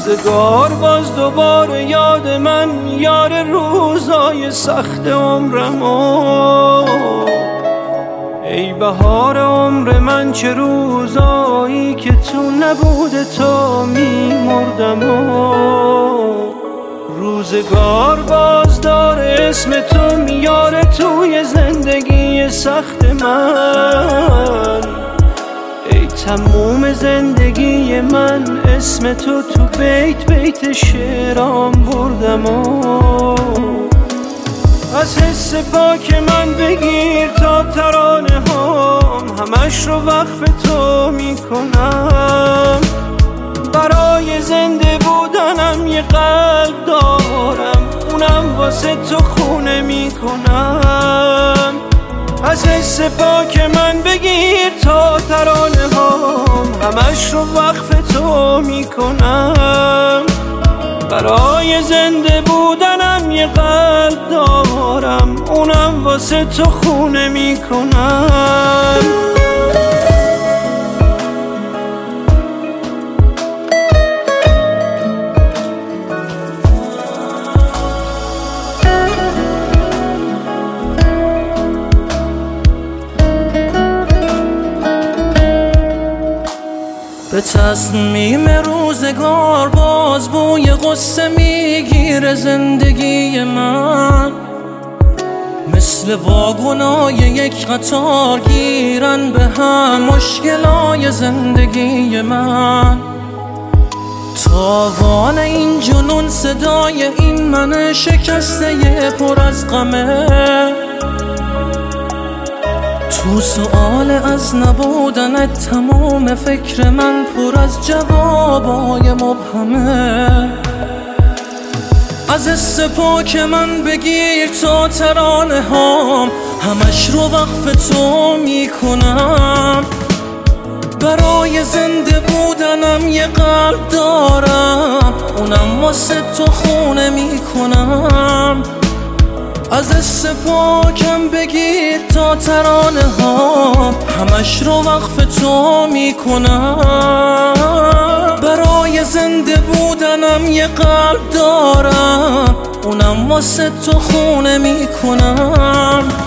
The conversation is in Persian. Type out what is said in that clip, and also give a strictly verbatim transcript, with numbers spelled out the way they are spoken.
روزگار باز دوباره یاد من، یار روزای سخت عمرمو. ای بهار عمر من، چه روزایی که تو نبوده تا میمردم. روزگار باز داره اسم تو میاره توی زندگی سخت من. ای تموم زندگی من، اسم تو تو بیت بیت شعرام بردم. از حس پاک من بگیر تا ترانه هام، همش رو وقف تو میکنم. برای زنده بودنم یه قلب دارم، اونم واسه تو خونه میکنم. از حس پاک من بگیر تا ترانه هام، همش رو وقف تو میکنم. برای زنده بودنم یه قلب دارم، اونم واسه تو خونه میکنم. به تصمیم روزگار باز بوی غصه میگیره زندگی من. مثل واگنای یک قطار گیرن به هم مشکلای زندگی من. تاوان این جنون صدای این من شکسته پر از غمه. تو سؤال از نبودنت تمام فکر من پر از جوابای مبهمه. از حس پاک من بگیر تا ترانه هام، همش رو وقف تو میکنم. برای زنده بودنم یه قلب دارم، اونم واسه تو خونه میکنم. از حس پاکم بگیر تا ترانه ها، همش رو وقف تو میکنم. برای زنده بودنم یه قلب دارم، اونم واسه تو خونه میکنم.